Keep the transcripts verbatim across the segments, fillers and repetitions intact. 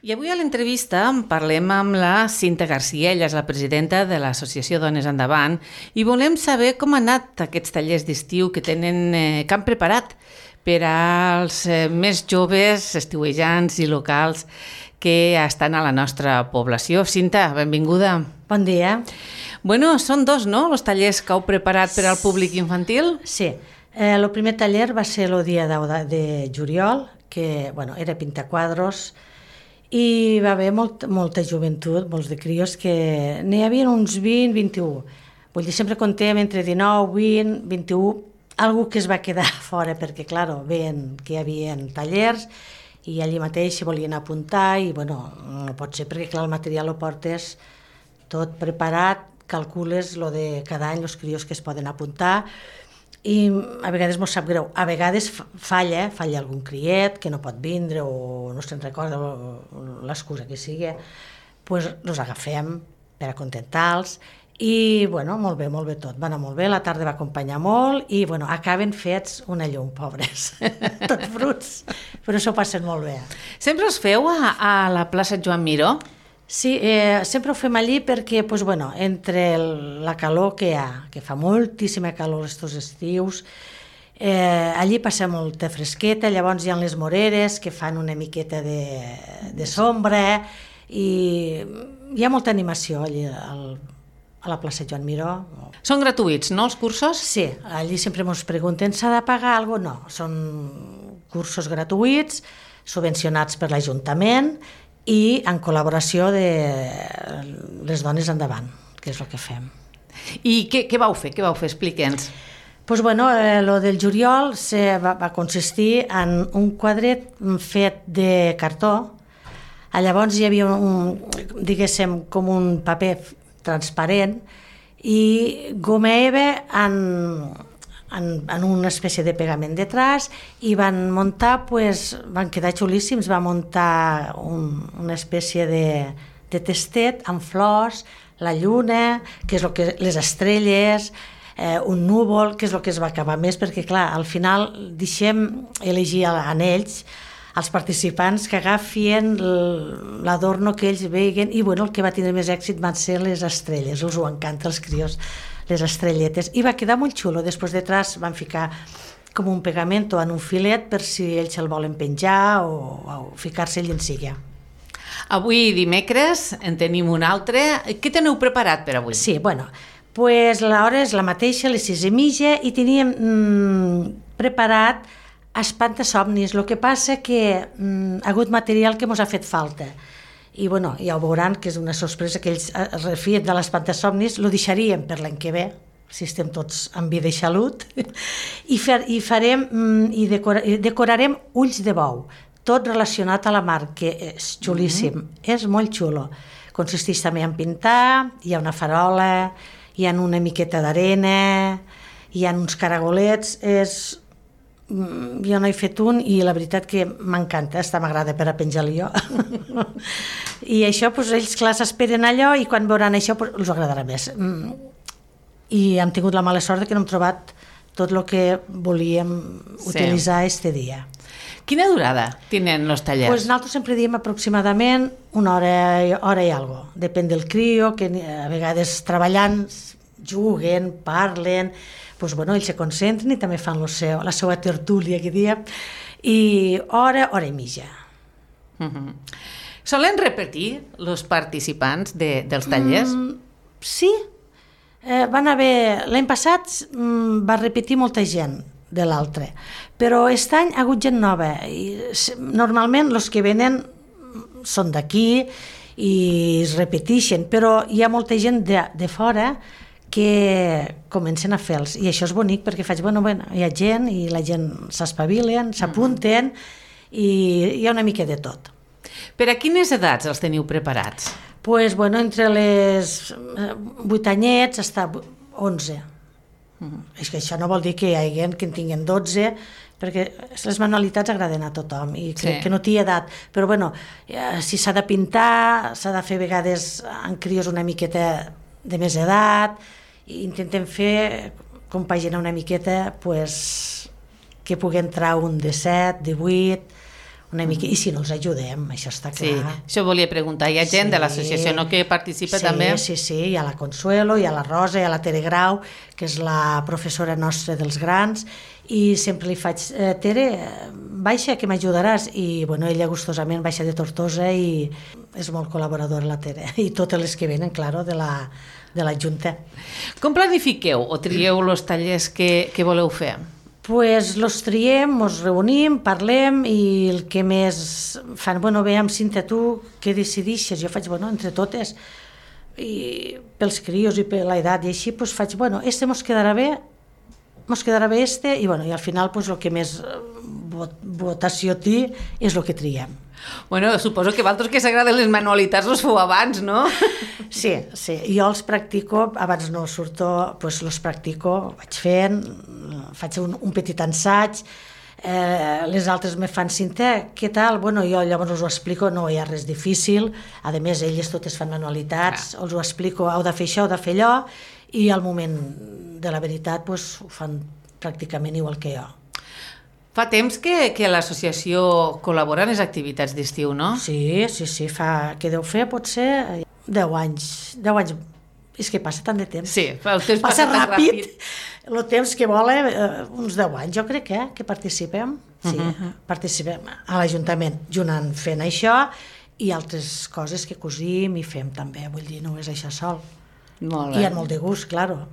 I avui a l'entrevista parlem amb la Cinta Garcia, ella és la presidenta de l'Associació Dones Endavant, i volem saber com han anat aquests tallers d'estiu que tenen, eh, que han preparat per als eh, més joves, estiuejants i locals que estan a la nostra població. Cinta, benvinguda. Bon dia. Bueno, són dos, no?, els tallers que heu preparat per al públic infantil? Sí. Eh, el primer taller va ser el dia deu de juliol, que bueno, era pintar quadros, i va haver molt, molta joventut, molts de crios, que n'hi havia uns vint, vint-i-u. Vull dir, sempre contem entre dinou, vint, vint-i-u, algú que es va quedar fora, perquè, clar, veien que hi havia tallers i allí mateix s'hi volien apuntar i, bueno, no pot ser, perquè, clar, el material ho portes tot preparat, calcules lo de cada any, els crios que es poden apuntar, i a vegades mos sap greu, a vegades falla, falla algun criet que no pot vindre o no se'n recorda l'excusa que sigui, doncs els agafem per acontentar-los i, bueno, molt bé, molt bé tot, va anar molt bé, la tarda va acompanyar molt i, bueno, acaben fets una llum, pobres, tots bruts, però això ho passen molt bé. Sempre els feu a, a la plaça Joan Miró? Sí, eh, sempre ho fem allí perquè, pues, bueno, entre el, la calor que hi ha, que fa moltíssima calor estos estius, eh, allí passa molta fresqueta, llavors hi ha les moreres que fan una miqueta de, de sombra i hi ha molta animació allí al, a la plaça Joan Miró. Són gratuïts, no, els cursos? Sí, allí sempre ens pregunten, s'ha de pagar alguna cosa? No, són cursos gratuïts, subvencionats per l'Ajuntament, i en col·laboració de les Dones Endavant, que és el que fem. I què, què vau fer? Què vau fer? Explique'ns. Pues bueno, eh, lo del juliol se va, va consistir en un quadret fet de cartó. Llavors hi havia un, diguéssim, com un paper transparent i goma eva en... En, en una espècie de pegament detrás i van muntar, pues, van quedar xulíssims, va muntar un, una espècie de, de testet amb flors, la lluna, que és el que, les estrelles, eh, un núvol, que és el que es va acabar més, perquè clar, al final deixem elegir en ells, els participants, que agafien l'adorno que ells veien i bueno, el que va tindre més èxit van ser les estrelles, us ho encanta als crios, les estrelletes, i va quedar molt xulo. Després detrás van ficar com un pegament o en un filet per si ells el volen penjar o, o ficar-se allà en sigui. Avui dimecres en tenim un altre. Què teniu preparat per avui? Sí, bueno, pues l'hora és la mateixa, les sis i mitja, i teníem mmm, preparat espantasomnis. El que passa que mmm, ha hagut material que ens ha fet falta. I bueno, ja ho veuran que és una sorpresa que ells es refien de l'espantasomnis, lo deixaríem per l'any que ve, si estem tots en vida i salut, i, fer, i farem i, decora, i decorarem ulls de bou, tot relacionat a la mar, que és xulíssim, mm-hmm. És molt xulo. Consisteix també en pintar, hi ha una farola, hi ha una miqueta d'arena, hi ha uns caragolets, és... jo no he fet un i la veritat que m'encanta, està m'agrada per a penjar-li jo. I això, doncs, ells clar s'esperen allò i quan veuran això doncs, els agradarà més. I hem tingut la mala sort que no hem trobat tot el que volíem sí. utilitzar este dia. Quina durada tenen els tallers? Pues nosaltres sempre diem aproximadament una hora, hora i algo. Depèn del crio, que a vegades treballant juguen, parlen, pues, bueno, ells se concentren i també fan seu, la seva tertúlia, que diem, i hora, hora i mitja. Mm-hmm. Solen repetir els participants de, dels tallers? Mm, sí. Eh, van haver... L'any passat mm, va repetir molta gent de l'altre, però aquest any ha hagut gent nova. I, normalment els que venen són d'aquí i es repeteixen, però hi ha molta gent de, de fora que comencen a fer-los, i això és bonic perquè faig, bueno, bueno, hi ha gent i la gent s'espavilen, s'apunten i hi ha una mica de tot. Per a quines edats els teniu preparats? Pues, bueno, entre les vuit anyets està onze. Mm-hmm. És que això no vol dir que hi hagi que en tinguin dotze, perquè les manualitats agraden a tothom i crec sí. que no té edat, però bueno, si s'ha de pintar, s'ha de fer a vegades en crios una miqueta de més edat, i intentem fer compaginar una miqueta pues, que pugui entrar un de set, de vuit una mica, i si no us ajudem, això està clar. Sí, això volia preguntar, hi ha gent sí, de l'associació no, que participa sí, també? Sí, sí, hi ha la Consuelo, hi ha la Rosa, hi ha la Tere Grau, que és la professora nostra dels grans, i sempre li faig, eh, Tere, baixa que m'ajudaràs, i bueno, ella gustosament baixa de Tortosa i és molt col·laboradora la Tere, i totes les que venen, claro, de la, de la Junta. Com planifiqueu o trieu els tallers que, que voleu fer? Pues los triem, ens reunim, parlem i el que més fan, bueno, veiem, Cinta, tu què decidixes? Jo faig, bueno, entre totes, i pels crios i per l'edat i així, pues faig, bueno, este mos quedarà bé, mos quedarà bé este, i, bueno, i al final pues, el que més votació té és el que triem. Bueno, suposo que vosaltres que s'agraden les manualitats els feu abans, no? Sí, sí, jo els practico, abans no surto, doncs els practico, vaig fent, faig un, un petit ensaig, eh, les altres me fan, Cinta, què tal? Bueno, jo llavors us ho explico, no hi ha res difícil, a més elles totes fan manualitats, ah. us ho explico, heu de fer això, heu de fer allò, i al moment de la veritat doncs, ho fan pràcticament igual que jo. Fa temps que, que l'associació col·labora en les activitats d'estiu, no? Sí, sí, sí, fa, que deu fer potser deu anys, deu anys, és que passa tant de temps. Sí, el temps passa, passa tan ràpid, ràpid. El temps que vola, eh, uns deu anys, jo crec eh, que participem, sí, uh -huh. participem a l'Ajuntament, juntant fent això i altres coses que cosim i fem també, vull dir, no és això sol. Molt bé. I amb molt de gust, claro.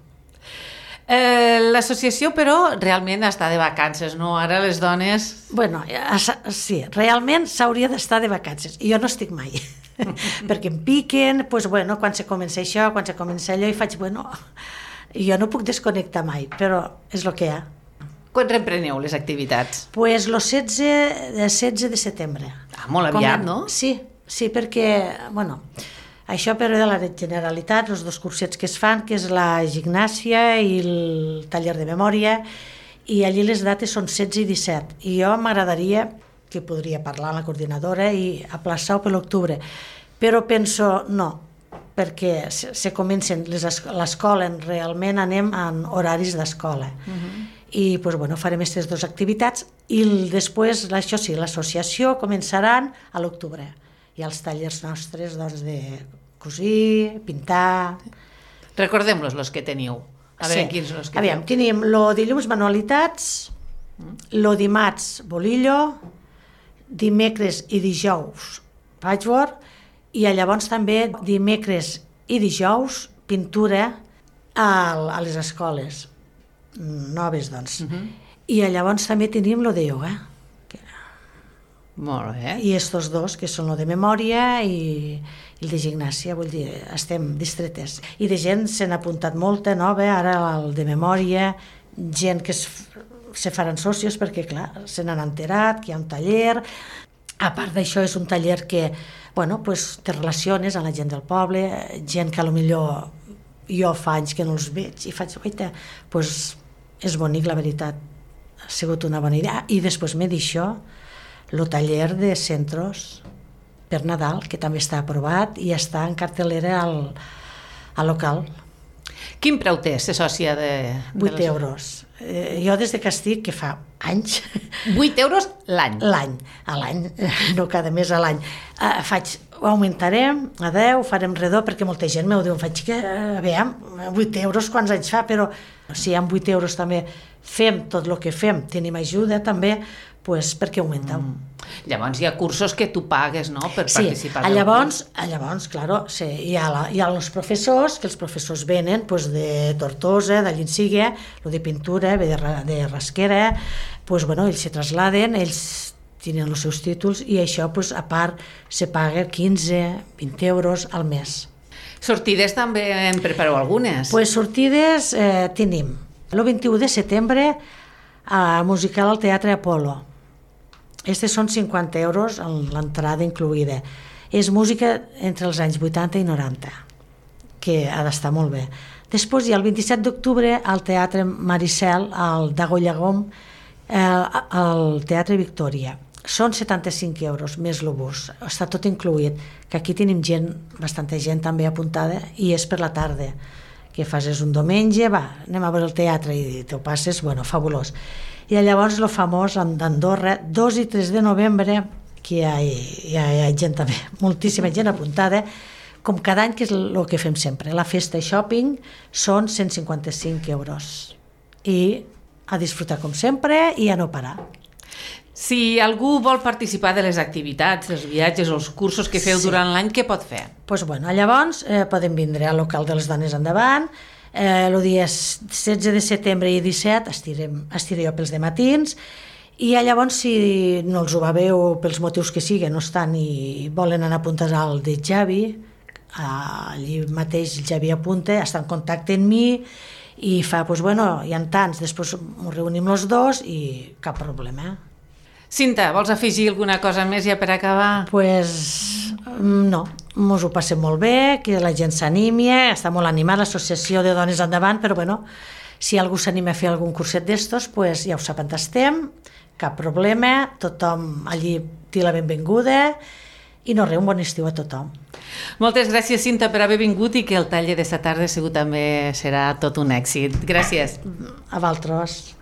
Eh, L'associació, però, realment està de vacances, no? Ara les dones... Bueno, sí, realment s'hauria d'estar de vacances, i jo no estic mai, perquè em piquen, pues, bueno, quan se comença això, quan se comença allò, i faig, bueno, jo no puc desconnectar mai, però és el que hi ha. Quan repreneu les activitats? Pues el setze de setembre. Ah, molt aviat, Com... no? Sí, sí, perquè, bueno... Això per de la Generalitat, els dos cursets que es fan, que és la Gignàsia i el taller de memòria, i allí les dates són setze i disset. I jo m'agradaria, que podria parlar amb la coordinadora, i aplaçar-ho per l'octubre. Però penso, no, perquè se, se comencen l'escola, realment anem en horaris d'escola. Uh-huh. I pues, bueno, farem aquestes dues activitats i el, després, això sí, l'associació començaran a l'octubre. I els tallers nostres doncs, de cosir, pintar... Recordem-los els que teniu. A veure, sí. Quins els que Aviam, tenim lo dilluns manualitats, lo dimarts bolillo, dimecres i dijous patchwork, i llavors també dimecres i dijous pintura a, a les escoles noves, doncs. Uh-huh. I llavors també tenim lo de ioga. Molt bé. I estos dos, que són el de memòria i, i el de Gignàsia, vull dir, estem distretes. I de gent se n'ha apuntat molta nova, ara el de memòria, gent que es, se faran socios perquè, clar, se n'han enterat, que hi ha un taller. A part d'això, és un taller que, bueno, pues, te relaciones amb la gent del poble, gent que potser jo fa anys que no els veig, i faig, oita, pues, és bonic, la veritat. Ha sigut una bona idea. I després m'he dit això, el taller de centros per Nadal, que també està aprovat i està en cartelera al, al local. Quin preu té ser sòcia de... vuit euros. Eh, jo des de que estic, que fa anys... vuit euros l'any? L'any, a l'any, no cada mes a l'any. Eh, faig, ho augmentarem a deu, farem redó, perquè molta gent m'ho diu, faig que, a veure, vuit euros quants anys fa, però si amb vuit euros també fem tot el que fem, tenim ajuda també, pues, per què augmenteu? Mm. Llavors hi ha cursos que tu pagues, no?, per sí, participar. Sí, llavors, llavors, claro, sí, hi, ha la, hi ha els professors, que els professors venen pues, de Tortosa, d'allí en sigui, el de pintura, ve de, de Rasquera, pues, bueno, ells se trasladen, ells tenen els seus títols i això, pues, a part, se paga quinze, vint euros al mes. Sortides també en prepareu algunes? Pues sortides eh, tenim el vint-i-u de setembre a musical al Teatre Apolo. Estes són cinquanta euros amb l'entrada incluïda. És música entre els anys vuitanta i noranta, que ha d'estar molt bé. Després hi ha el vint-i-set d'octubre al Teatre Maricel, al Dago Llagom, eh, al Teatre Victòria. Són setanta-cinc euros, més l'obús. Està tot incluït, que aquí tenim gent, bastanta gent també apuntada, i és per la tarda, que fas un diumenge, va, anem a veure el teatre i t'ho passes, bueno, fabulós. I llavors el famós d'Andorra, dos i tres de novembre, que hi ha, hi ha, hi ha gent també, moltíssima gent apuntada, com cada any, que és el que fem sempre. La festa i shopping són cent cinquanta-cinc euros. I a disfrutar com sempre i a no parar. Si algú vol participar de les activitats, els viatges o els cursos que feu sí. durant l'any, què pot fer? Pues bueno, llavors eh, podem vindre al local de les Dones Endavant, eh, el dia setze de setembre i disset estirem, estiré jo pels dematins, i llavors, si no els ho va bé o pels motius que sigui, no estan i volen anar apuntats al de Javi, allí mateix el Javi apunta, està en contacte amb mi i fa, doncs bueno, hi ha tants, després ens reunim els dos i cap problema. Cinta, vols afegir alguna cosa més ja per acabar? Doncs pues, no, ens ho passem molt bé, que la gent s'animi, està molt animada l'associació de Dones Endavant, però bueno, si algú s'anima a fer algun curset d'estos, pues ja ho sap on estem, cap problema, tothom allí té la benvinguda i no res, un bon estiu a tothom. Moltes gràcies, Cinta, per haver vingut i que el taller d'esta tarda segur també serà tot un èxit. Gràcies. A vosaltres.